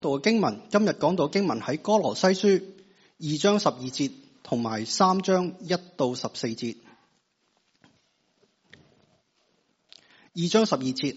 讀嘅經文，今日講到經文喺哥羅西書2章12節同埋3章1到14節。2章12節，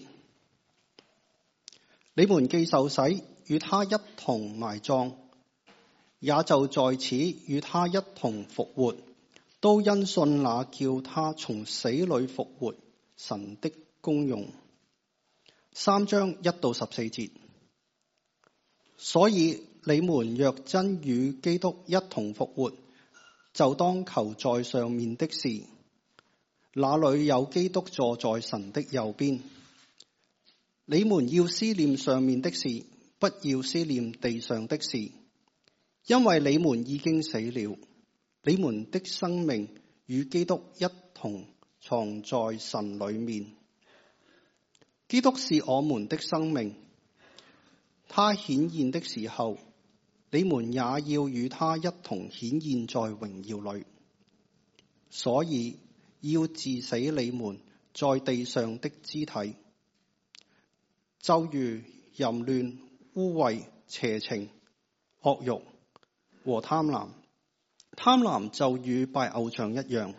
你們既受洗，與他一同埋葬，也就在此與他一同復活，都因信那叫他從死裏復活神的功用。3章1到14節，所以你們若真與基督一同復活，就當求在上面的事，那裏有基督坐在神的右邊。你們要思念上面的事，不要思念地上的事，因為你們已經死了，你們的生命與基督一同藏在神裏面。基督是我們的生命，他顯現的時候，你們也要與他一同顯現在榮耀裏。所以要治死你們在地上的肢體，就如淫亂、污穢、邪情、惡慾和貪婪。貪婪就與拜偶像一樣。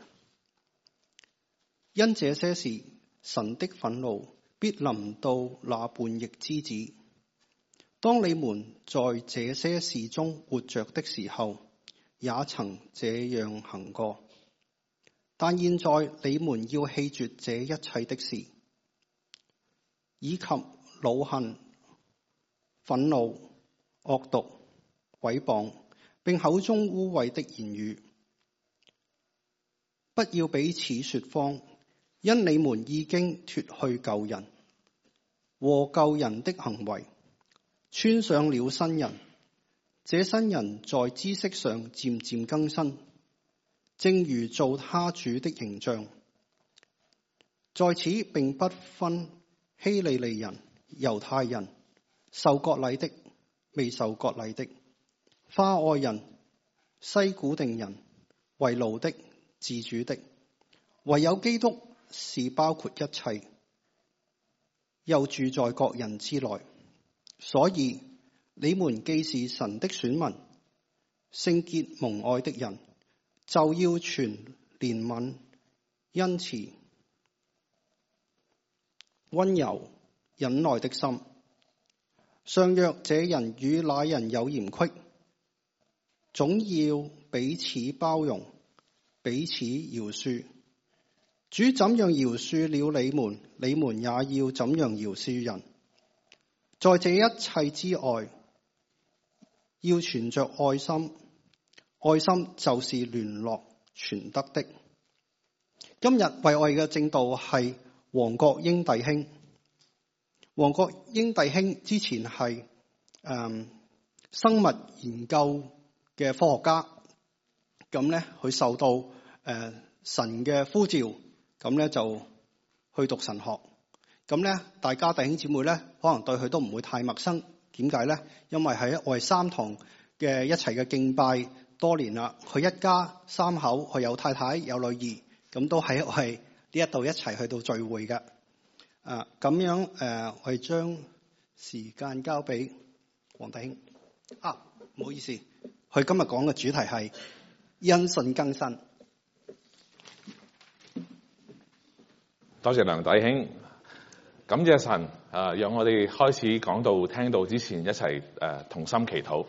因這些事，神的憤怒必臨到那叛逆之子。當你們在這些事中活着的時候，也曾這樣行過。但現在你們要棄絕這一切的事，以及惱恨、憤怒、惡毒、毀謗，並口中污穢的言語。不要彼此說謊，因你們已經脫去舊人和舊人的行為，穿上了新人。這新人在知識上漸漸更新，正如造他主的形象。在此並不分希利尼人、猶太人，受割禮的、未受割禮的，化外人、西古定人，為奴的、自主的，唯有基督是包括一切，又住在各人之內。所以你們既是神的選民，聖潔蒙愛的人，就要存憐憫、恩慈、溫柔、忍耐的心。尚若這人與那人有嫌隙，總要彼此包容，彼此饒恕。主怎樣饒恕了你們，你們也要怎樣饒恕人。在這一切之外，要存着愛心，愛心就是聯絡全德的。今日為我哋嘅證道係黃國英弟兄。黃國英弟兄之前係生物研究嘅科學家，咁咧佢受到神嘅呼召，咁咧就去讀神學。咁咧大家弟兄姊妹咧，可能對佢都唔會太陌生。點解咧？因為喺我哋三堂嘅一齊嘅敬拜多年啦，佢一家三口，佢有太太有女兒，咁都喺我哋呢一度一齊去到聚會嘅。咁樣我哋將時間交俾黃弟兄。唔好意思，佢今日講嘅主題係因信更新。 多謝梁弟兄，感謝神讓我哋開始講道聽道之前一齊同心祈禱。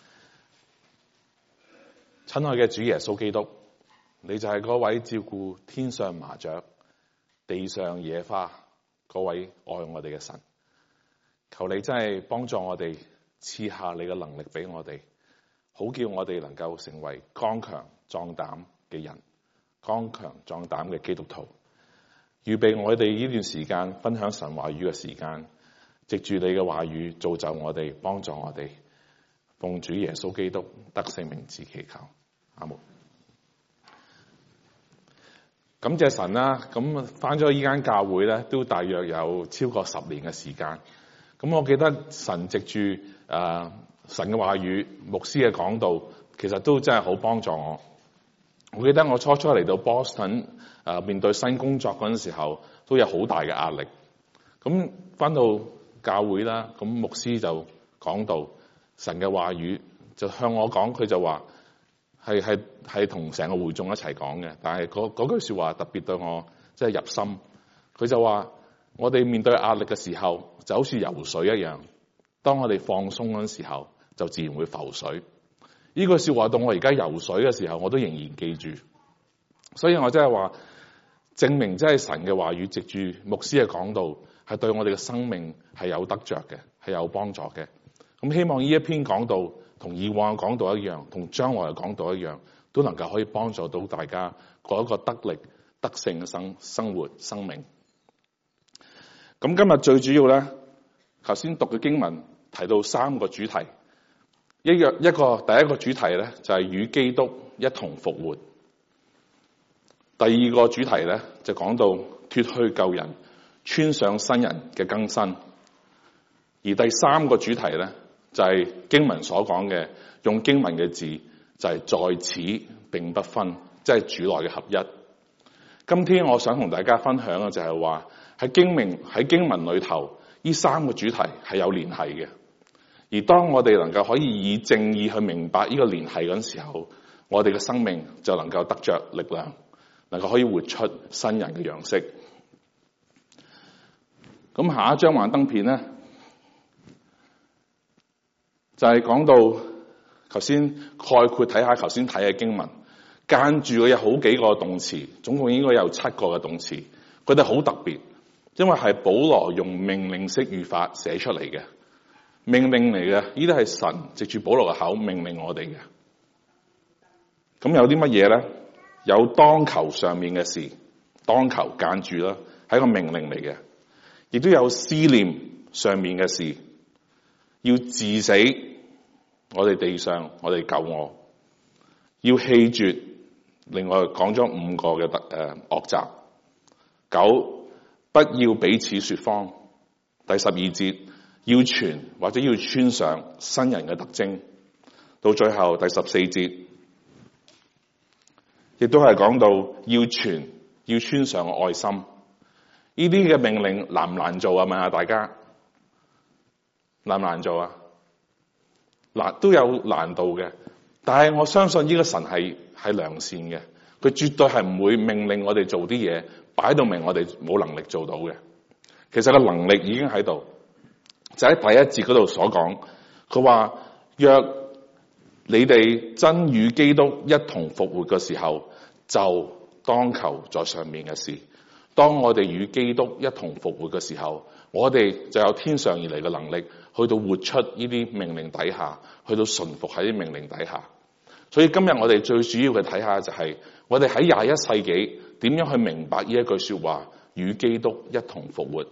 親愛嘅主耶穌基督，你就係嗰位照顧天上麻雀、地上野花嗰位愛我哋嘅神。求你真係幫助我哋，賜下你嘅能力俾我哋，好叫我哋能夠成為剛強壯膽嘅人，剛強壯膽嘅基督徒。預備我哋呢段時間分享神話語嘅時間，藉住你嘅話語造就我哋，幫助我哋。奉主耶穌基督得勝名字祈求，阿門。感謝神啦！咁返咗依間教會咧，都大約有超過10年嘅時間。咁我記得神藉住神嘅話語、牧師嘅講道，其實都真係好幫助我。我記得我初嚟到 Boston 面對新工作嗰陣時候，都有好大嘅壓力。咁返到教會啦，咁牧師就講道， 神嘅話語，就向我講，佢就話係同成個會眾一齊講嘅，但係嗰句說話特別對我即係入心。佢就話我哋面對壓力嘅時候，就好似游水一樣，當我哋放鬆嗰陣時候，就自然會浮水。呢句說話到我而家游水嘅時候，我都仍然記住。所以我真係話證明，真係神嘅話語藉住牧師嘅講道，係對我哋嘅生命係有得着嘅，係有幫助嘅。咁希望呢一篇講道同以往嘅講道一樣，同將來嘅講道一樣，都能夠可以幫助到大家過一個得力得勝嘅生活生命。咁今日最主要咧，頭先讀嘅經文提到3個主題，第一個主題咧就係與基督一同復活。第二個主題咧就講到脫去舊人，穿上新人嘅更新。而第3個主題咧就係經文所講嘅，用經文嘅字就係在此並不分，即係主內嘅合一。今天我想同大家分享嘅就係話喺經文裏頭，呢3個主題係有聯繫嘅。而當我哋能夠可以以正義去明白呢個聯繫嗰陣時候，我哋嘅生命就能夠得着力量，能夠可以活出新人嘅樣式。咁下一張幻燈片咧，就係講到頭先概括睇下頭先睇嘅經文，間住嘅有好幾個動詞，總共應該有7個嘅動詞，佢哋好特別，因為係保羅用命令式語法寫出嚟嘅，命令嚟嘅，呢啲係神藉住保羅嘅口命令我哋嘅。咁有啲乜嘢咧？有當求上面嘅事，當求間住啦，係一個命令嚟嘅，亦都有思念上面嘅事，要治死我哋地上，我哋救我，要棄絕。另外講咗5個嘅惡習。9，不要彼此說謊。第12節，要傳或者要穿上新人嘅特徵。到最後第14節，亦都係講到要傳，要穿上愛心。呢啲嘅命令難唔難做啊？問下大家，難唔難做啊？都有難度嘅，但係我相信呢個神係良善嘅，佢絕對係唔會命令我哋做啲嘢擺到明我哋冇能力做到嘅。其實個能力已經喺度，就喺第1節嗰度所講，佢話若你哋真與基督一同復活嘅時候，就當求在上面嘅事。當我哋與基督一同復活嘅時候，我哋就有天上而嚟嘅能力，去到活出呢啲命令底下，去到順服喺啲命令底下。所以今日我哋最主要嘅睇下就係，我哋喺21世紀點樣去明白呢一句說話，與基督一同復活。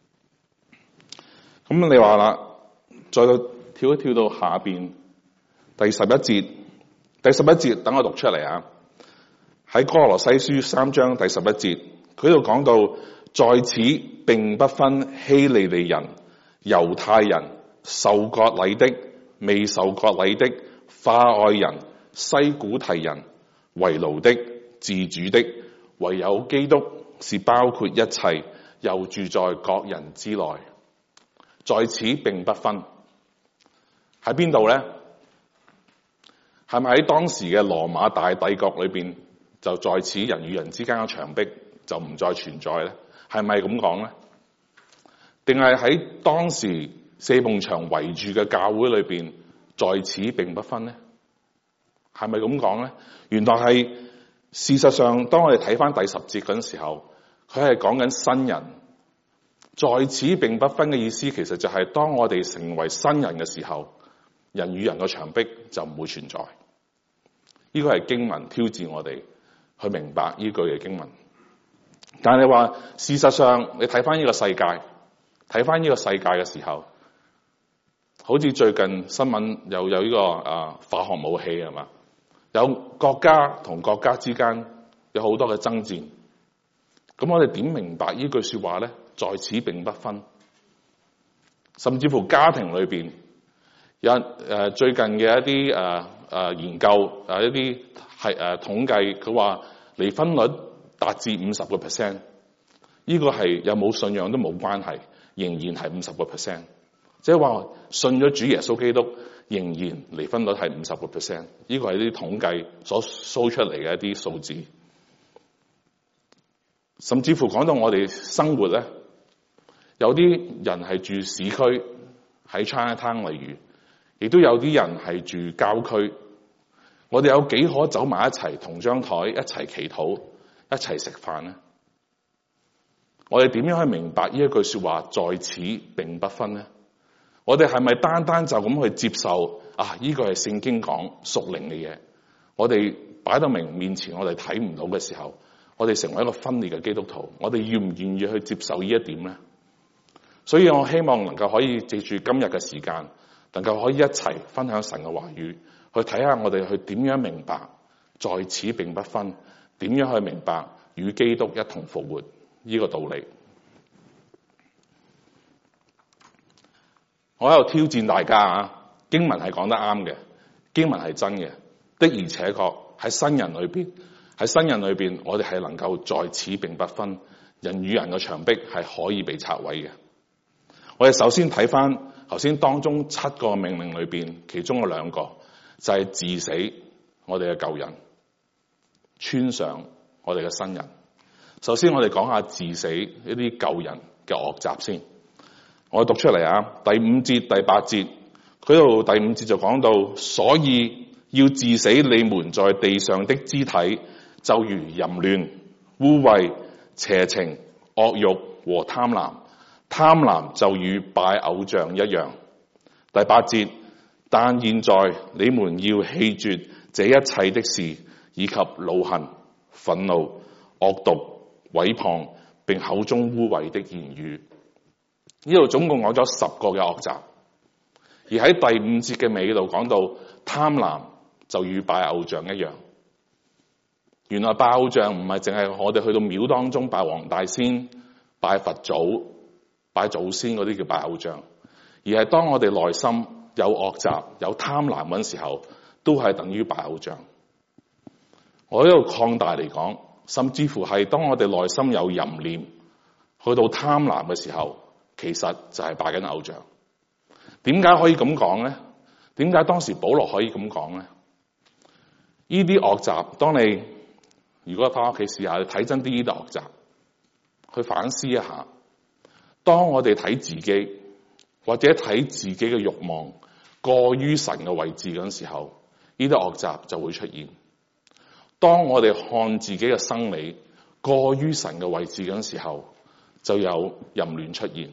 咁你話啦，再跳一跳到下邊第11節，第11節等我讀出嚟啊！喺哥羅西書3章第11節，佢度講到，在此並不分希利尼人、猶太人、受割禮的、未受割禮的、化外人、西古提人、為奴的、自主的，唯有基督是包括一切，又住在各人之內。在此並不分，喺邊度咧？係咪喺當時嘅羅馬大帝國裏邊，就在此人與人之間嘅牆壁就唔再存在咧？係咪咁講咧？定係喺當時4埲牆圍住嘅教會裏邊，在此並不分咧？係咪咁講咧？原來係事實上，當我哋睇翻第10節嗰陣時候，佢係講緊新人。在此並不分嘅意思，其實就係當我哋成為新人嘅時候，人與人嘅牆壁就唔會存在。呢個係經文挑戰我哋去明白呢句嘅經文。但係話事實上，你睇翻呢個世界，睇翻呢個世界嘅時候，好似最近新聞又有呢個化學武器係嘛？有國家同國家之間有好多嘅爭戰。咁我哋點明白呢句說話咧？在此並不分，甚至乎家庭裏邊有最近嘅一啲研究一啲係統計，佢話離婚率達至50%，呢個係有冇信仰都冇關係，仍然係50%， 即係話信咗主耶穌基督，仍然離婚率係50%，呢個係啲統計所 show 出嚟嘅一啲數字。甚至乎講到我哋生活咧，有啲人係住市區喺 Chinatown 例如，亦都有啲人係住郊區。我哋有幾可走埋一齊，同張台一齊祈禱，一齊食飯呢？我哋點樣去明白呢一句說話，在此並不分呢？我哋係咪單單就咁去接受啊？呢個係聖經講屬靈嘅嘢，我哋擺到明面前，我哋睇唔到嘅時候，我哋成為一個分裂嘅基督徒，我哋願唔願意去接受呢一點呢？所以我希望能夠可以借住今日嘅時間，能夠可以一齊分享神嘅話語，去睇下我哋去點樣明白在此並不分，點樣去明白與基督一同復活呢個道理。我喺度挑戰大家啊，經文係講得啱嘅，經文係真嘅，的而且確喺新人裏邊，我哋係能夠在此並不分，人與人嘅牆壁係可以被拆毀嘅。我哋首先睇翻頭先當中7個命令裏邊，其中嘅2個就係治死我哋嘅舊人，穿上我哋嘅新人。首先我哋講下治死一啲舊人嘅惡習先。我讀出嚟啊，第5節、第8節，佢度第5節就講到，所以要治死你們在地上的肢體，就如淫亂、污穢、邪情、惡慾和貪婪。貪婪就與拜偶像一樣。第8節，但現在你們要棄絕這一切的事，以及惱恨、憤怒、惡毒、毀謗，並口中污穢的言語。呢度總共講咗10個嘅惡習，而喺第5節嘅尾度講到貪婪就與拜偶像一樣。原來拜偶像唔係淨係我哋去到廟當中拜黃大仙、拜佛祖、拜祖先嗰啲叫拜偶像，而係當我哋內心有惡習、有貪婪嗰陣時候，都係等於拜偶像。我喺度擴大嚟講，甚至乎係當我哋內心有淫念，去到貪婪嘅時候，其實就係拜緊偶像。點解可以咁講呢？點解當時保羅可以咁講呢？呢啲惡習，當你如果翻屋企試下睇真啲呢啲惡習，去反思一下。當我哋睇自己或者睇自己嘅慾望過於神嘅位置嗰陣時候，呢啲惡習就會出現。當我哋看自己嘅生理過於神嘅位置嗰陣時候，就有淫亂出現。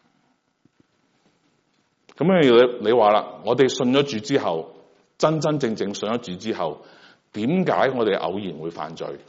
咁你話啦，我哋信咗主之後，真真正正信咗主之後，點解我哋偶然會犯罪？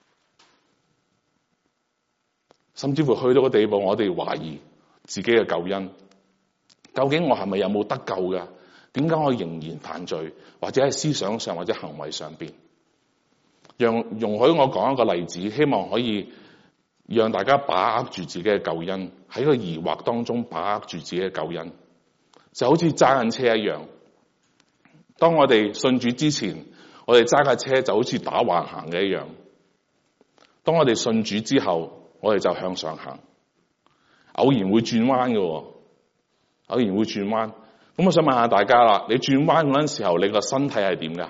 甚至乎去到個地步，我哋懷疑自己嘅救恩，究竟我係咪有冇得救㗎？點解我仍然犯罪，或者喺思想上或者行為上邊？容許我講一個例子，希望可以讓大家把握住自己嘅救恩，喺個疑惑當中把握住自己嘅救恩，就好似揸緊車一樣。當我哋信主之前，我哋揸架車就好似打橫行嘅一樣。當我哋信主之後，我哋就向上行，偶然會轉彎嘅，偶然會轉彎。咁我想問下大家啦，你轉彎嗰陣時候，你個身體係點噶？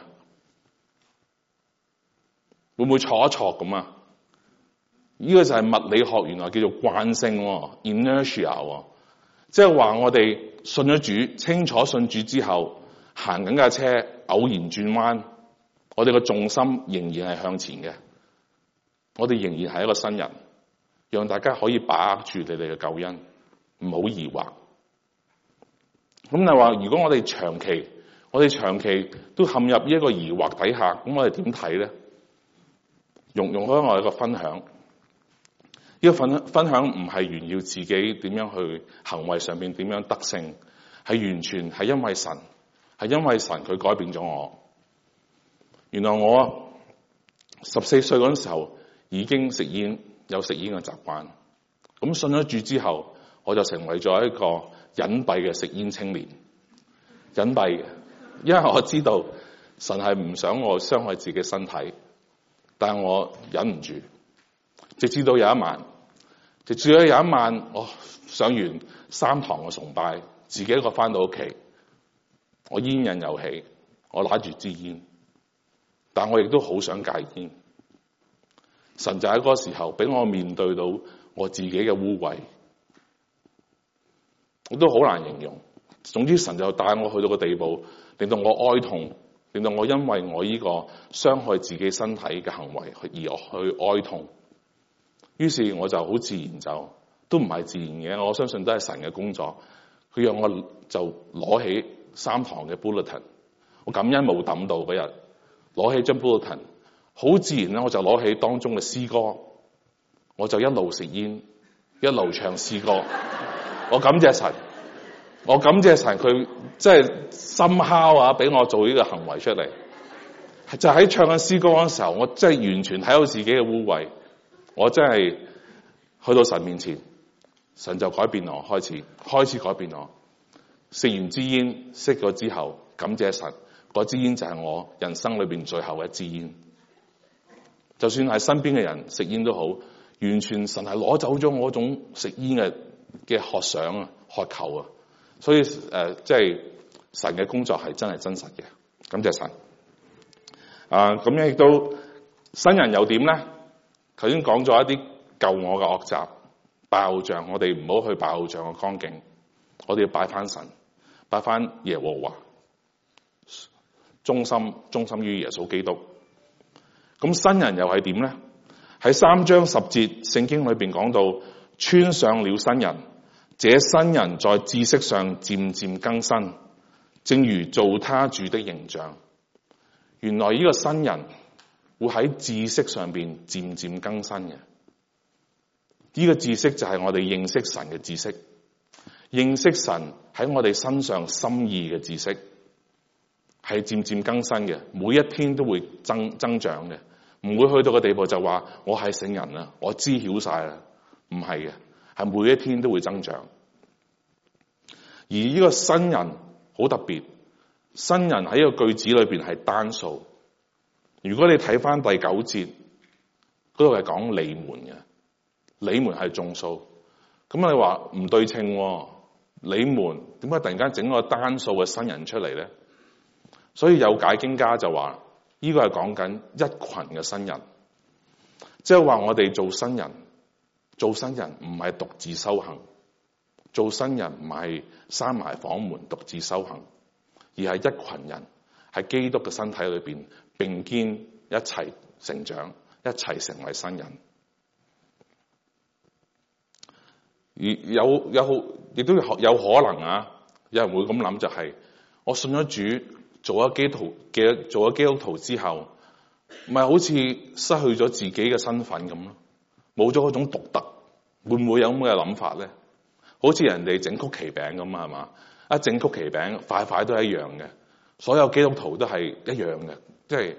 會唔會挫一挫咁啊？呢個就係物理學原來叫做慣性 inertia， 即係話我哋信咗主，清楚信主之後，行緊架車，偶然轉彎，我哋個重心仍然係向前嘅，我哋仍然係一個新人。讓大家可以把握住你哋嘅救恩，唔好疑惑。咁就話，如果我哋長期都陷入呢一個疑惑底下，咁我哋點睇咧？容許我一個分享。呢個分享唔係炫耀自己點樣去行為上邊點樣得勝，係完全係因為神佢改變咗我。原來我14歲嗰陣時候已經有食煙嘅習慣，咁信咗主之後，我就成為咗一個隱蔽嘅食煙青年。隱蔽嘅，因為我知道神係唔想我傷害自己身體，但係我忍唔住，直至到有一晚，我上完3堂嘅崇拜， 自己一個翻到屋企，我煙癮又起，我拿住支煙，但我亦都好想戒煙。神就喺嗰個時候俾我面對到我自己嘅污穢，我都好難形容。總之神就帶我去到個地步，令到我哀痛，令到我因為我呢個傷害自己身體嘅行為而去哀痛。於是我就好自然都唔係自然嘅，我相信都係神嘅工作。佢讓我就攞起3堂嘅 bulletin， 我感恩冇抌到嗰日，攞起張 bulletin， 好自然咧我就攞起當中嘅詩歌，我就一路食煙，一路唱詩歌。我感謝神，佢即係深敲啊，俾我做呢個行為出嚟。就喺唱緊詩歌嗰時候，我真係完全睇到自己嘅污穢，我真係去到神面前，神就改變我，開始改變我。食完支煙，熄咗之後，感謝神，嗰支煙就係我人生裏邊最後一支煙。就算係身邊嘅人食煙都好，完全神係攞走咗我嗰種食煙嘅渴想啊、渴求啊。所以即係神嘅工作係真係真實嘅，感謝神。咁樣亦都新人又點咧？頭先講咗一啲救我嘅惡習，拜偶像，我哋唔好去拜偶像嘅光景，我哋要拜翻神，拜翻耶和華，忠心於耶穌基督。咁新人又係點咧？喺3章10節聖經裏邊講到，穿上了新人，這新人在知識上漸漸更新，正如造他主的形象。原來呢個新人會喺知識上邊漸漸更新嘅。呢個知識就係我哋認識神嘅知識，認識神喺我哋身上心意嘅知識，係漸漸更新嘅，每一天都會增長嘅，唔會去到個地步就話我係聖人啦，我知曉晒啦，唔係嘅，係每一天都會增長。而呢個新人好特別，新人喺呢個句子裏邊係單數。如果你睇翻第9節，嗰度係講你們嘅，你們係眾數。咁你話唔對稱喎，你們點解突然間整個單數嘅新人出嚟咧？所以有解經家就話，呢個係講緊一群嘅新人，即係話我哋做新人唔係獨自修行，做新人唔係閂埋房門獨自修行，而係一群人喺基督嘅身體裏邊並肩一齊成長，一齊成為新人。而亦都有可能啊，有人會咁諗，就係我信咗主，做咗基督徒之後，咪好似失去咗自己嘅身份咁咯，冇咗嗰種獨特，會唔會有咁嘅諗法咧？好似人哋整曲奇餅咁啊，係嘛？一整曲奇餅，塊塊都係一樣嘅，所有基督徒都係一樣嘅，即係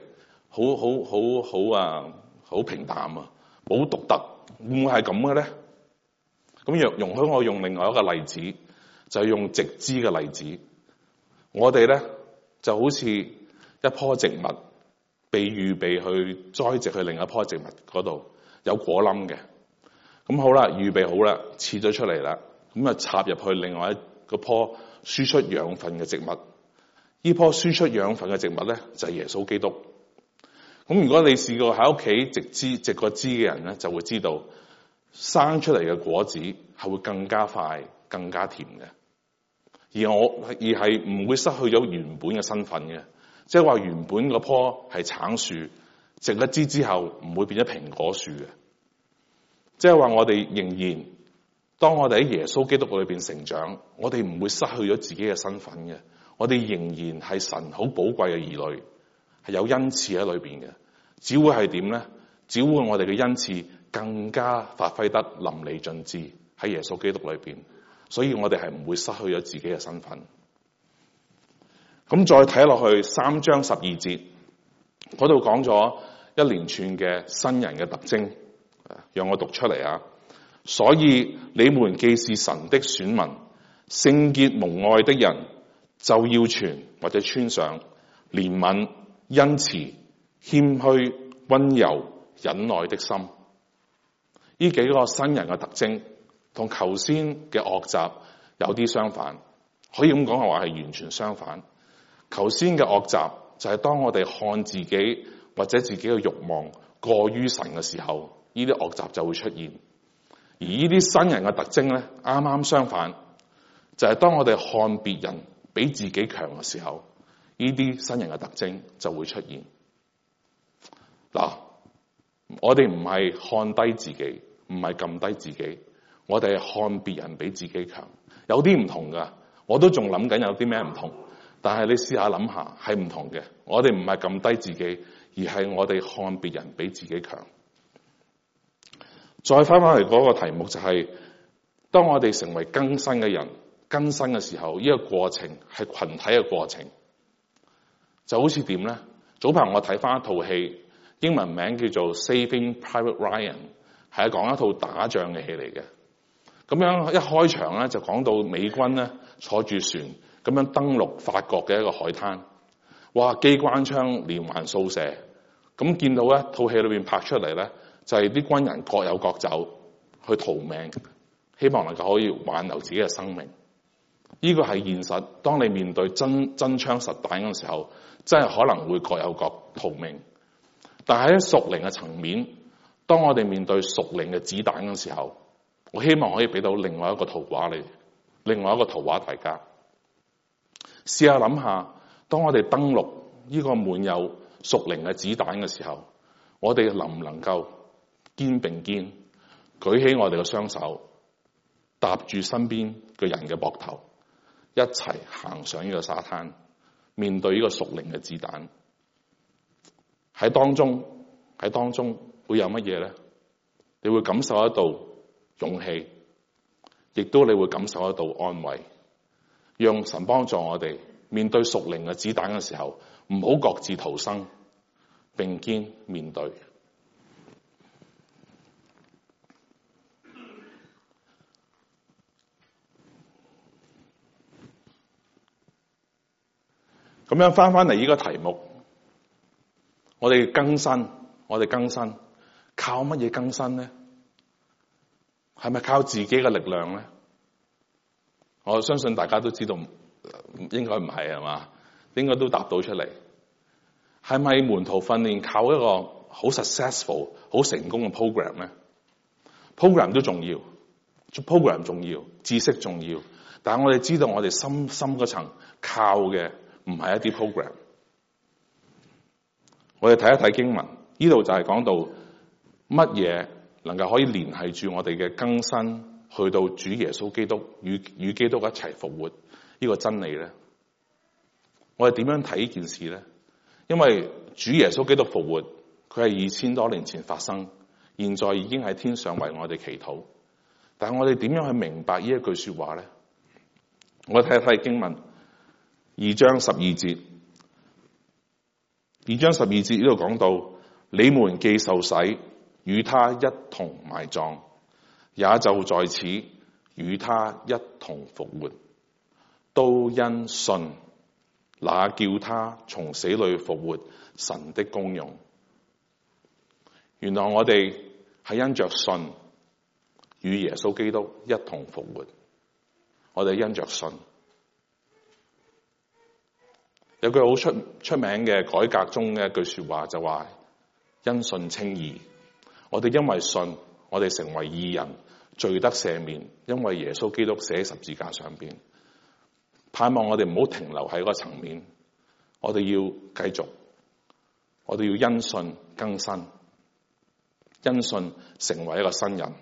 好平淡啊，冇獨特，會唔會係咁嘅咧？咁容許我用另外一個例子，就係用植枝嘅例子。我哋咧就好似一棵植物被預備去栽植去另一棵植物嗰度，有果冧嘅。咁好啦，預備好啦，切咗出嚟啦，咁啊插入去另外一個棵輸出養分嘅植物。呢棵輸出養分嘅植物咧就係耶穌基督。咁如果你試過喺屋企植個枝嘅人咧，就會知道生出嚟嘅果子係會更加快、更加甜嘅。而係唔會失去咗原本嘅身份嘅，即係話原本嗰棵係橙樹，植一枝之後唔會變咗蘋果樹嘅。即係話我哋仍然，當我哋喺耶穌基督裏邊成長，我哋唔會失去咗自己嘅身份嘅。我哋仍然係神好寶貴嘅兒女，係有恩賜喺裏邊嘅。只會係點咧？只會我哋嘅恩賜更加發揮得淋漓盡致喺耶穌基督裏邊。所以我哋係唔會失去咗自己嘅身份。咁再睇落去3章12節嗰度講咗一連串嘅新人嘅特徵，讓我讀出嚟啊！所以你們既是神的選民，聖潔蒙愛的人，就要傳或者穿上憐憫、恩慈、謙虛、溫柔、忍耐的心。呢幾個新人嘅特徵同頭先嘅惡習有啲相反， 可以咁講嘅話係完全相反。頭先嘅惡習就係當我哋看自己或者自己嘅慾望過於神嘅時候，呢啲惡習就會出現。而呢啲新人嘅特徵咧，啱啱相反，就係當我哋看別人比自己強嘅時候，呢啲新人嘅特徵就會出現。嗱，我哋唔係看低自己，唔係撳低自己，我哋係看別人比自己強，有啲唔同噶。我都仲諗緊有啲咩唔同，但係你試下諗下，係唔同嘅。我哋唔係撳低自己，而係我哋看別人比自己強。再翻返嚟嗰個題目就係，當我哋成為更新嘅人，更新嘅時候，呢個過程係群體嘅過程，就好似點咧？早排我睇翻一套戲，英文名叫做 Saving Private Ryan， 係講一套打仗嘅戲嚟嘅。咁樣一開場咧就講到美軍咧坐住船咁樣登陸法國嘅一個海灘，哇！機關槍連環掃射，咁見到咧套戲裏邊拍出嚟咧，就係啲軍人各有各走去逃命，希望能夠可以挽留自己嘅生命。呢個係現實，當你面對真槍實彈嘅時候，真係可能會各有各逃命。但係喺屬靈嘅層面，當我哋面對屬靈嘅子彈嘅時候，我希望可以俾到另外一個圖畫你，另外一個圖畫大家試下諗下，當我哋登陸呢個滿有屬靈嘅子彈嘅時候，我哋能唔能夠肩並肩舉起我哋嘅雙手，搭住身邊嘅人嘅膊頭，一齊行上呢個沙灘，面對呢個屬靈嘅子彈。喺當中會有乜嘢咧？你會感受得到勇氣，亦都你會感受得到安慰。讓神幫助我哋面對屬靈嘅子彈嘅時候，唔好各自逃生，並肩面對。咁樣翻嚟呢個題目，我哋更新，靠乜嘢更新呢？係咪靠自己嘅力量咧？我相信大家都知道，應該唔係，係嘛？應該都答到出嚟。係咪門徒訓練靠一個好 successful、好成功嘅 program 咧？program 都重要，program 重要，知識重要，但係我哋知道我哋深嗰層靠嘅唔係一啲 program。我哋睇一睇經文，呢度就係講到乜嘢能夠可以聯繫住我哋嘅更新，去到主耶穌基督與基督一齊復活呢個真理咧？我哋點樣睇呢件事咧？因為主耶穌基督復活，佢係2000多年前發生，現在已經喺天上為我哋祈禱。但係我哋點樣去明白呢一句說話咧？我睇一睇經文2章12節。2章12節呢度講到，你們既受洗，與他一同埋葬，也就在此與他一同復活，都因信那叫他從死裏復活神的功用。原來我哋係因着信與耶穌基督一同復活，我哋因着信。有句好出名嘅改革中嘅一句說話，就話因信稱義。我哋因為信，我哋成為義人，罪得赦免，因為耶穌基督寫喺十字架上邊。盼望我哋唔好停留喺嗰個層面，我哋要繼續，我哋要因信更新，因信成為一個新人。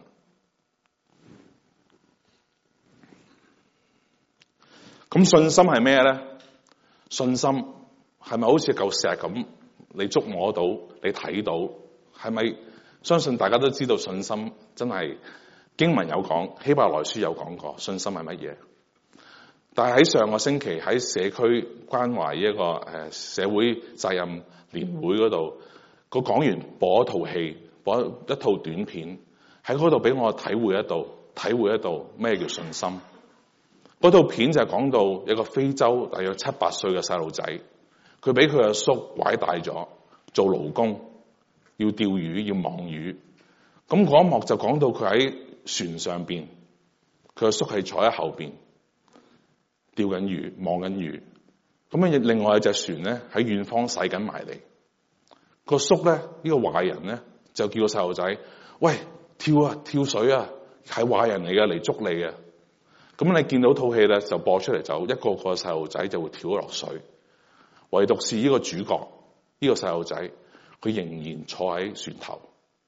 咁信心係咩咧？信心係咪好似嚿石咁，你觸摸到，你睇到，係咪？相信大家都知道信心真係經文有講，希伯來書有講過信心係乜嘢。但係喺上個星期喺社區關懷一個社會責任年會嗰度，個講員播一套戲，播一套短片，喺嗰度俾我體會得到咩叫信心。嗰套片就係講到有個非洲大約7、8歲嘅細路仔，佢俾佢阿叔拐帶咗做勞工，要釣魚，要網魚。咁嗰一幕就講到佢喺船上邊，佢阿叔係坐喺後邊， 釣緊魚，望緊魚。咁啊，另外有隻船咧喺遠方駛緊埋嚟。個叔咧，呢個壞人咧就叫個細路仔，喂，跳啊，跳水啊，係壞人嚟嘅，嚟捉你嘅。咁你見到套戲咧就播出嚟，就一個個細路仔就會跳咗落水，唯獨是呢個主角，呢個細路仔佢仍然坐喺船頭。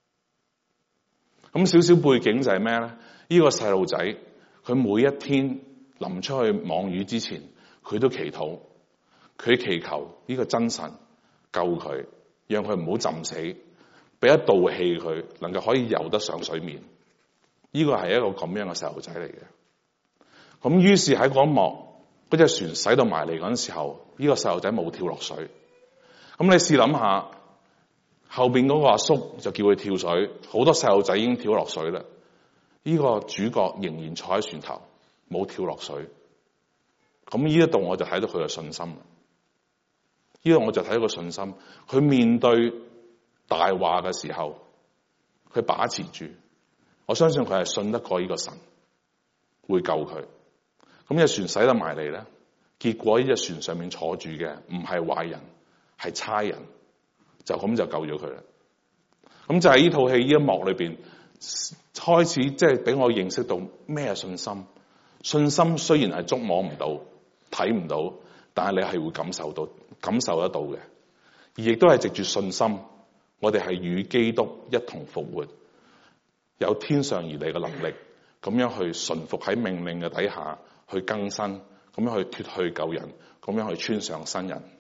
咁少少背景就係咩咧？呢個細路仔佢每一天臨出去網魚之前，佢都祈禱，佢祈求呢個真神救佢，讓佢唔好浸死，俾一道氣佢，能夠可以游得上水面。呢個係一個咁樣嘅細路仔嚟嘅。咁於是喺嗰一幕，嗰隻船駛到埋嚟嗰陣時候，呢個細路仔冇跳落水。咁你試諗下，後邊嗰個阿叔就叫佢跳水，好多細路仔已經跳落水啦。呢個主角仍然坐喺船頭，冇跳落水。咁呢一度我就睇到佢嘅信心。呢度我就睇到個信心，佢面對大話嘅時候，佢把持住。我相信佢係信得過呢個神會救佢。咁隻船駛得埋嚟咧，結果呢隻船上面坐住嘅唔係壞人，係差人，就咁就救咗佢啦。咁就喺呢套戲呢一幕裏邊，開始即係俾我認識到咩係信心。信心雖然係觸摸唔到、睇唔到，但係你係會感受得到嘅。而亦都係藉住信心，我哋係與基督一同復活，有天上而嚟嘅能力，咁樣去順服喺命令嘅底下，去更新，咁樣去脫去舊人，咁樣去穿上新人。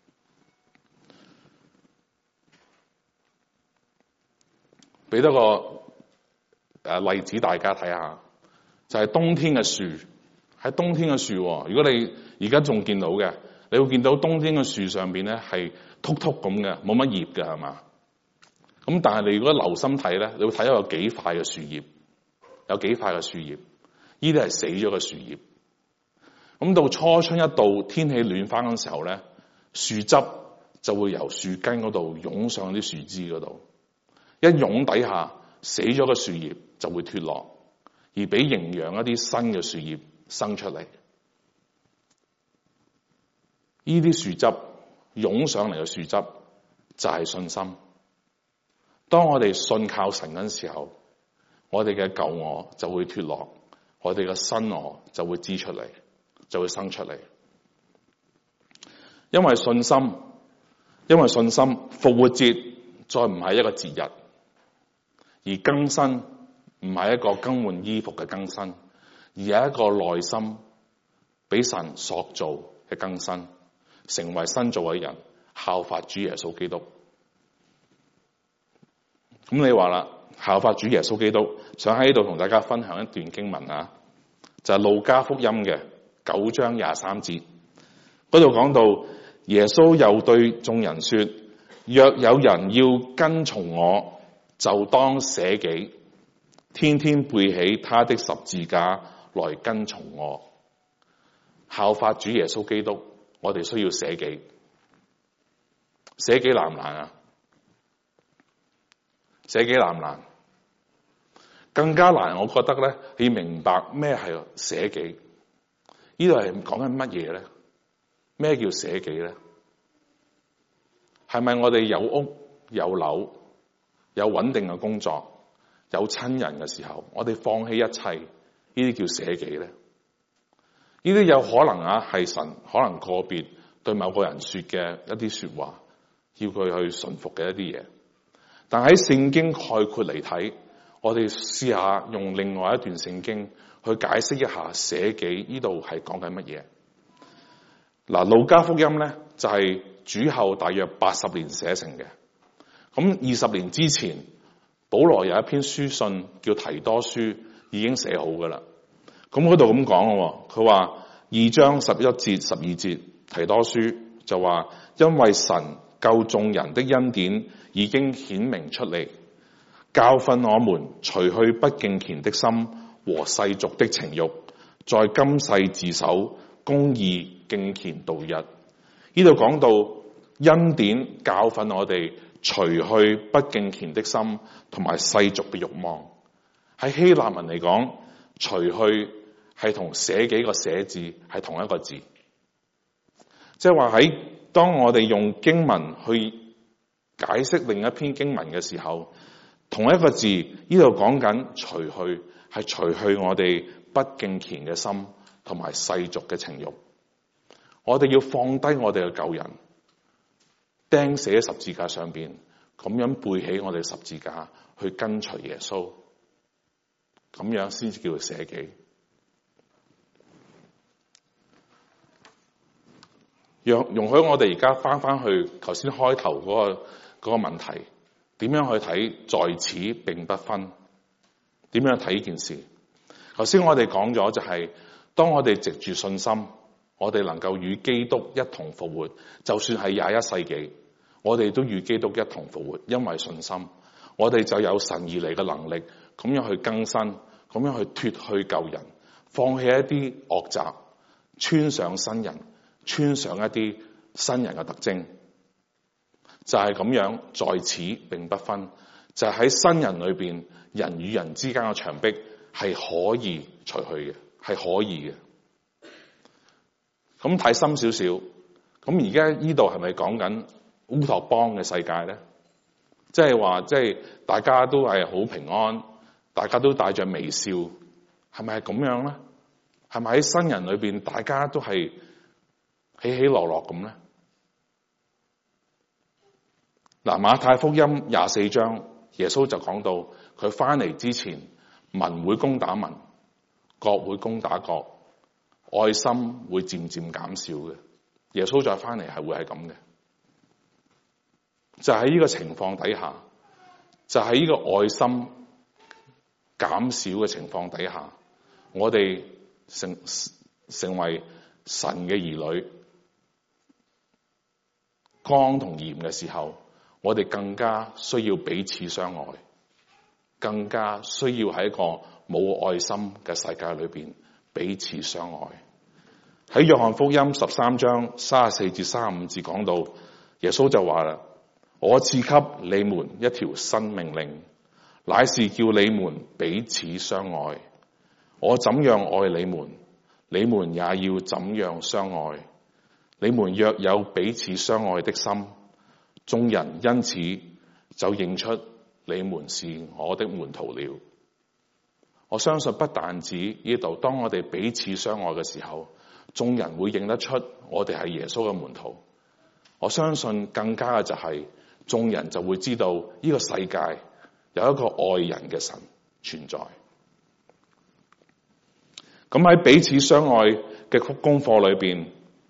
俾多個例子大家睇下，就係冬天嘅樹。喺冬天嘅樹，如果你而家仲見到嘅，你會見到冬天嘅樹上邊咧係禿禿咁嘅，冇乜葉嘅係嘛？咁但係你如果留心睇咧，你會睇到有幾塊嘅樹葉，有幾塊嘅樹葉，呢啲係死咗嘅樹葉。咁到初春一到，天氣暖翻嘅時候咧，樹汁就會由樹根嗰度湧上啲樹枝嗰度，一湧底下死咗嘅樹葉就會脫落，而俾營養一啲新嘅樹葉生出嚟。呢啲樹汁湧上嚟嘅樹汁就係信心。當我哋信靠神嗰陣時候，我哋嘅舊我就會脫落，我哋嘅新我就會支出嚟，就會生出嚟。因為信心，復活節再唔係一個節日，而更新唔係一個更換衣服嘅更新，而係一個內心俾神塑造嘅更新，成為新造嘅人，效法主耶穌基督。咁你話啦，效法主耶穌基督，想喺呢度同大家分享一段經文啊，就係路加福音嘅9章23節，嗰度講到耶穌又對眾人說：若有人要跟從我，就當捨己，天天背起他的十字架來跟從我。效法主耶穌基督，我哋需要捨己。捨己難唔難啊？捨己難唔難？更加難，我覺得咧，你明白咩係捨己？呢度係講緊乜嘢咧？咩叫捨己咧？係咪我哋有屋有樓有穩定嘅工作有親人嘅時候，我哋放棄一切，呢啲叫捨己咧？呢啲有可能啊，係神可能個別對某個人說嘅一啲說話，要佢去順服嘅一啲嘢。但喺聖經概括嚟睇，我哋試下用另外一段聖經去解釋一下捨己呢度係講緊乜嘢。嗱，路加福音咧就係主後大約80年寫成嘅。咁20年之前，保羅有一篇書信叫提多書，已經寫好噶啦。咁嗰度咁講咯，佢話2章11節12節提多書就話，因為神救眾人的恩典已經顯明出嚟，教訓我們除去不敬虔的心和世俗的情慾，在今世自守公義敬虔度日。呢度講到恩典教訓我哋除去不敬虔的心同埋世俗嘅慾望。喺希臘文嚟講，除去係同捨己個捨字係同一個字。即係話喺當我哋用經文去解釋另一篇經文嘅時候，同一個字呢度講緊除去，係除去我哋不敬虔嘅心同埋世俗嘅情慾。我哋要放低我哋嘅舊人，釘死喺十字架上邊，咁樣背起我哋十字架去跟隨耶穌，咁樣先至叫做捨己。容許我哋而家翻去頭先開頭嗰個問題，點樣去睇在此並不分？點樣睇呢件事？頭先我哋講咗就係，當我哋藉住信心，我哋能夠與基督一同復活，就算係21世紀，我哋都與基督一同復活，因為信心，我哋就有神而嚟嘅能力，咁樣去更新，咁樣去脫去舊人，放棄一啲惡習，穿上新人，穿上一啲新人嘅特徵，就係咁樣，在此並不分，就係喺新人裏邊，人與人之間嘅牆壁係可以除去嘅，係可以嘅。咁睇深少少，咁而家呢度係咪講緊烏托邦嘅世界咧？即係話，即係大家都係好平安，大家都帶着微笑，係咪係咁樣咧？係咪喺新人裏邊，大家都係起起落落咁咧？嗱，馬太福音24章，耶穌就講到佢翻嚟之前，民會攻打民，國會攻打國，愛心會漸漸減少嘅。耶穌再翻嚟係會係咁嘅。就喺呢個情況底下，就喺呢個愛心減少嘅情況底下，我哋成為神嘅兒女，光同鹽嘅時候，我哋更加需要彼此相愛，更加需要喺一個冇愛心嘅世界裏邊彼此相愛。喺約翰福音13章34至35節講到，耶穌就話啦：我賜給你們一條新命令，乃是叫你們彼此相愛。我怎樣愛你們，你們也要怎樣相愛。你們若有彼此相愛的心，眾人因此就認出你們是我的門徒了。我相信不但止呢度，當我哋彼此相愛嘅時候，眾人會認得出我哋係耶穌嘅門徒。我相信更加嘅就係，眾人就會知道呢個世界有一個愛人嘅神存在。咁喺彼此相愛嘅功課裏邊，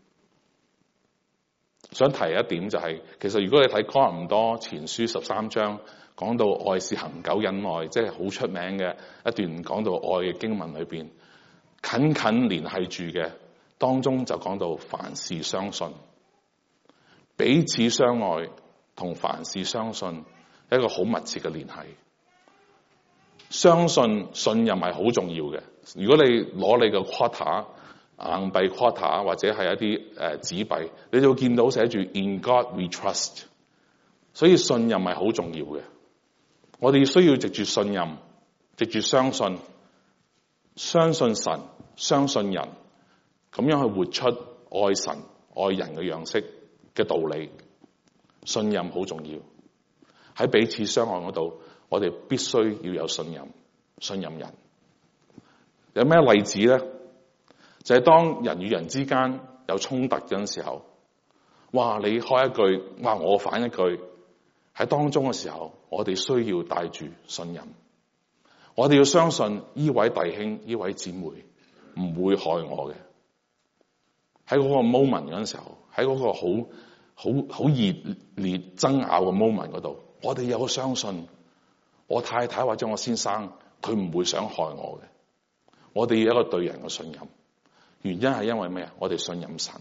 想提一點就係，其實如果你睇哥林多前書13章，講到愛是恒久忍耐，即係好出名嘅一段講到愛嘅經文裏邊，緊緊聯繫住嘅當中就講到凡事相信，彼此相愛同凡事相信一個好密切嘅聯繫。相信信任係好重要嘅。如果你攞你個 quota 硬幣 quota 或者係一啲紙幣，你就會見到寫住 In God we trust。所以信任係好重要嘅。我哋需要藉住信任，藉住相信，相信神，相信人，咁樣去活出愛神愛人嘅樣式嘅道理。信任好重要。喺彼此相愛嗰度，我哋必須要有信任，信任人。有咩例子咧？就係當人與人之間有衝突嘅時候，哇！你開一句，哇！我反一句，喺當中嘅時候，我哋需要帶住信任。我哋要相信呢位弟兄、呢位姊妹唔會害我嘅。喺嗰個 moment 嗰陣時候，喺嗰個好熱烈爭拗嘅 moment 嗰度，我哋有個相信，我太太或者我先生，佢唔會想害我嘅。我哋要有一個對人嘅信任，原因係因為咩啊？我哋信任神。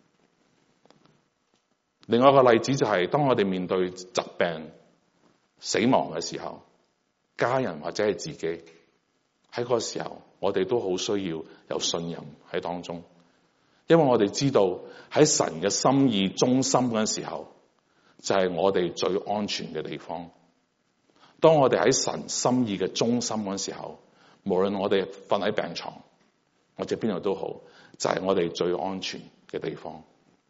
另外一個例子就係，當我哋面對疾病、死亡嘅時候，家人或者係自己喺嗰個時候，我哋都好需要有信任喺當中，因為我哋知道喺神嘅心意中心嗰陣時候，就係我哋最安全嘅地方。當我哋喺神心意嘅中心嗰陣時候，無論我哋瞓喺病床， 或者邊度都好，就係我哋最安全嘅地方。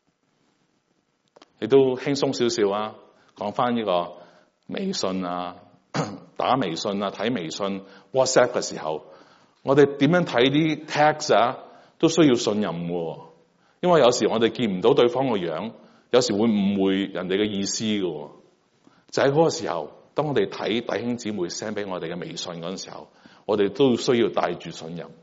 亦都輕鬆少少啊，講翻呢個微信啊，打微信啊，睇微信 WhatsApp 嘅時候，我哋點樣睇啲 text 啊，都需要信任喎。因為有時我哋見唔到對方個樣，有時會誤會人哋嘅意思嘅。就喺嗰個時候，當我哋睇弟兄姊妹 send 俾我哋嘅微信嗰陣時候，我哋都需要帶住信任，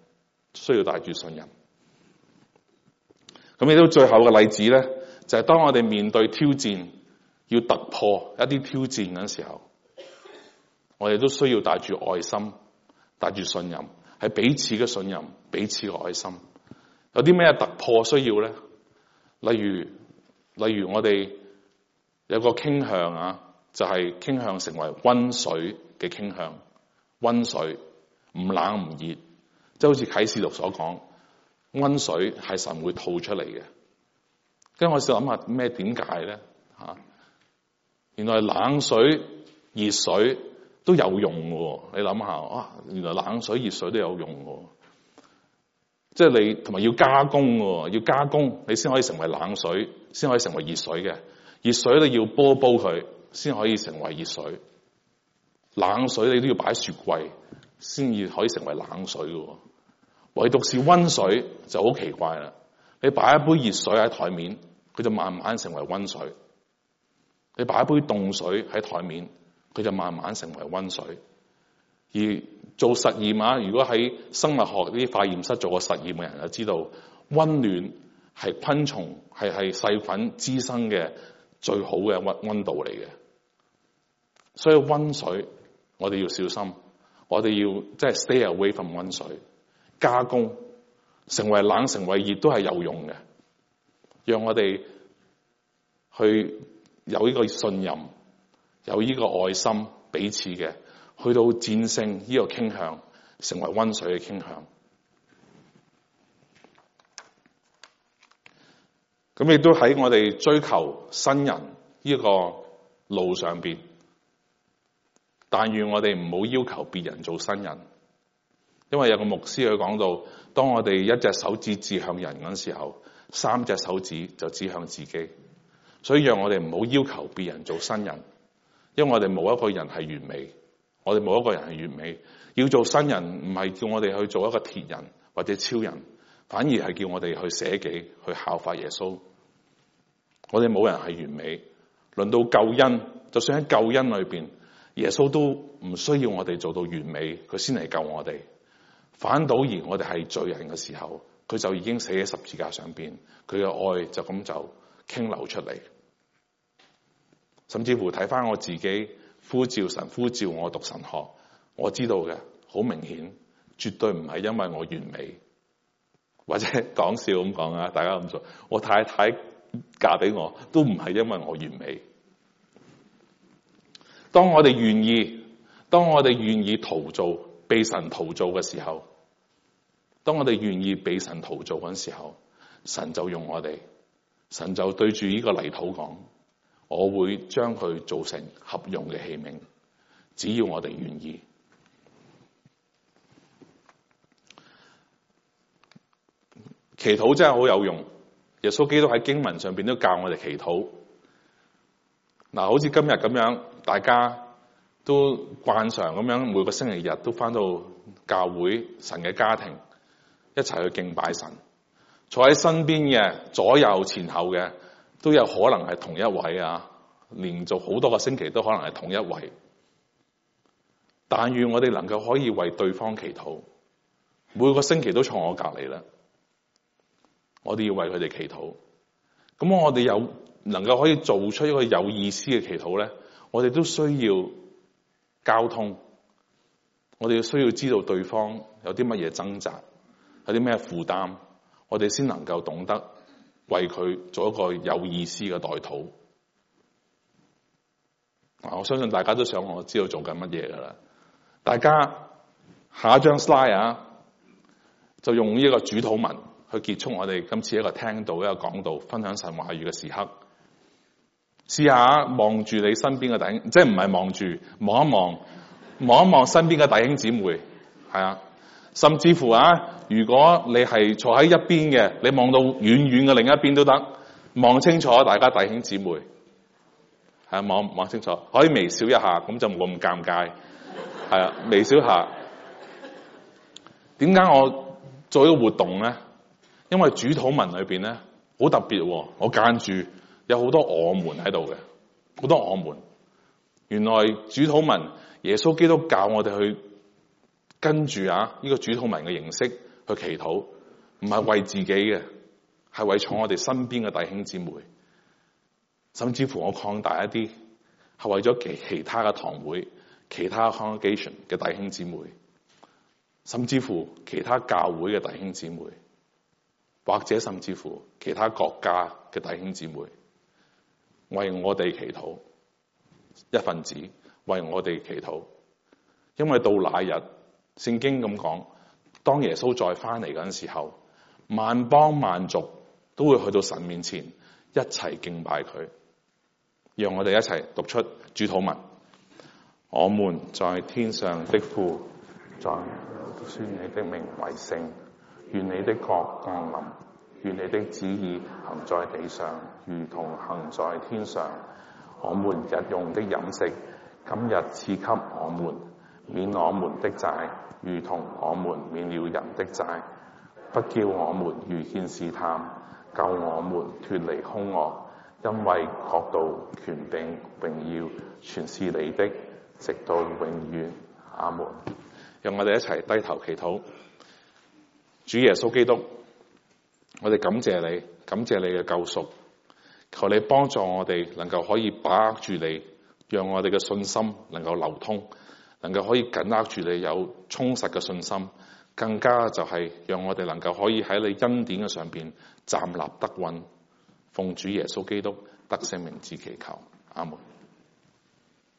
咁亦都最後嘅例子咧，就係當我哋面對挑戰，要突破一啲挑戰嗰陣時候，我哋都需要帶住愛心，帶住信任，係彼此嘅信任，彼此嘅愛心。有啲咩突破需要咧？例如我哋有個傾向啊，就係傾向成為溫水嘅傾向，溫水唔冷唔熱，即係好似啟示錄所講，溫水係神會吐出嚟嘅。跟住我想諗下咩點解咧？原來冷水、熱水都有用嘅。你諗下，原來冷水、熱水都有用嘅。即係你同埋要加工嘅，要加工你先可以成為冷水，先可以成為熱水嘅。熱水你要煲佢，先可以成為熱水。冷水你都要擺雪櫃，先至可以成為冷水嘅。唯獨是溫水就好奇怪啦。你擺一杯熱水喺台面，佢就慢慢成為溫水；你擺一杯凍水喺台面，佢就慢慢成為溫水。而做實驗啊，如果喺生物學啲化驗室做過實驗嘅人就知道，溫暖係昆蟲係細菌滋生嘅最好嘅溫度嚟嘅。所以溫水我哋要小心，我哋要即係 stay away from 溫水。加工成為冷成為熱都係有用嘅，讓我哋去有呢個信任，有呢個愛心彼此嘅，去到戰勝呢個傾向，成為溫水嘅傾向。咁亦都喺我哋追求新人呢個路上邊，但願我哋唔好要求別人做新人。因為有個牧師佢講到，當我哋一隻手指指向人嗰時候，3隻手指就指向自己。所以讓我哋唔好要求別人做新人，因為我哋冇一個人係完美，我哋冇一個人係完美。要做新人唔係叫我哋去做一個鐵人或者超人，反而係叫我哋去捨己，去效法耶穌。我哋冇人係完美，輪到救恩，就算喺救恩裏邊，耶穌都唔需要我哋做到完美，佢先嚟救我哋。反倒而我哋係罪人嘅時候，佢就已經死喺十字架上邊，佢嘅愛就咁就傾流出嚟。甚至乎睇翻我自己呼召神，呼召我讀神學，我知道嘅好明顯，絕對唔係因為我完美，或者講笑咁講啊，大家咁做。我太太嫁俾我都唔係因為我完美。當我哋願意陶造，被神陶造嘅時候，當我哋願意被神陶造嗰陣時候，神就用我哋，神就對住呢個泥土講，我會將佢做成合用嘅器皿，只要我哋願意。祈禱真係好有用，耶穌基督喺經文上邊都教我哋祈禱。嗱，好似今日咁樣，大家都慣常咁樣每個星期日都返到教會神嘅家庭一齊去敬拜神，坐喺身邊嘅左右前後嘅都有可能係同一位啊，連續好多個星期都可能係同一位。但願我哋能夠可以為對方祈禱，每個星期都坐我隔離啦，我哋要為佢哋祈禱。咁我哋有能夠可以做出一個有意思嘅祈禱咧，我哋都需要交通，我哋需要知道對方有啲乜嘢掙扎，有啲咩負擔，我哋先能夠懂得為佢做一個有意思嘅代禱。我相信大家都想我知道做緊乜嘢噶啦。大家下一張 slide 啊，就用呢個主禱文去結束我哋今次一個聽道、一個講道、分享神話語嘅時刻。試下望住你身邊嘅弟兄，即係唔係望住，望一望身邊嘅弟兄姊妹，係啊，甚至乎啊， 如果你係坐喺一邊嘅，你望到遠遠嘅另一邊都得，望清楚大家弟兄姊妹，係望清楚，可以微笑一下，咁就冇咁尷尬。係啊，微笑下。點解我做呢個活動咧？因為主禱文裏邊咧好特別喎，我間住有好多我們喺度嘅，好多我們。原來主禱文耶穌基督教我哋去跟住呢個主禱文嘅形式去祈禱，唔係為自己嘅，係為坐我哋身邊嘅弟兄姊妹，甚至乎我擴大一啲，係為咗其他嘅堂會、其他 congregation 嘅弟兄姊妹，甚至乎其他教會嘅弟兄姊妹，或者甚至乎其他國家嘅弟兄姊妹，為我哋祈禱，一份子為我哋祈禱。因為到那日，聖經咁講，當耶穌再翻嚟嗰陣時候，萬邦萬族都會去到神面前一齊敬拜佢。讓我哋一齊讀出主禱文。我們在天上的父，宣你的名為聖，願你的國降臨，願你的旨意行在地上，如同行在天上。我們日用的飲食，今日賜給我們，免我們的債，如同我們免了人的債，不叫我們遇見試探，救我們脫離兇惡，因為國度、權柄、榮耀，全是你的，直到永遠。阿門。讓我哋一齊低頭祈禱。主耶穌基督，我哋感謝你，感謝你嘅救贖，求你幫助我哋能夠可以把握住你，讓我哋嘅信心能夠流通，能夠可以緊握住你有充實嘅信心，更加就係讓我哋能夠可以喺你恩典嘅上邊站立得穩。奉主耶穌基督得勝名字祈求，阿門。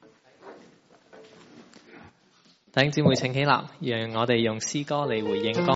弟兄姊妹請起立，讓我哋用詩歌嚟回應